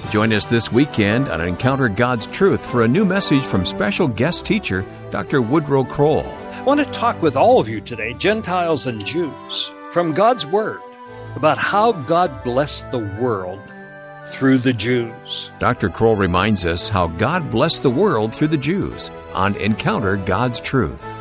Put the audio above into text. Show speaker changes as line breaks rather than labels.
Join us this weekend on Encounter God's Truth for a new message from special guest teacher, Dr. Woodrow Kroll.
I want to talk with all of you today, Gentiles and Jews, from God's Word about how God blessed the world through the Jews.
Dr. Kroll reminds us how God blessed the world through the Jews on Encounter God's Truth.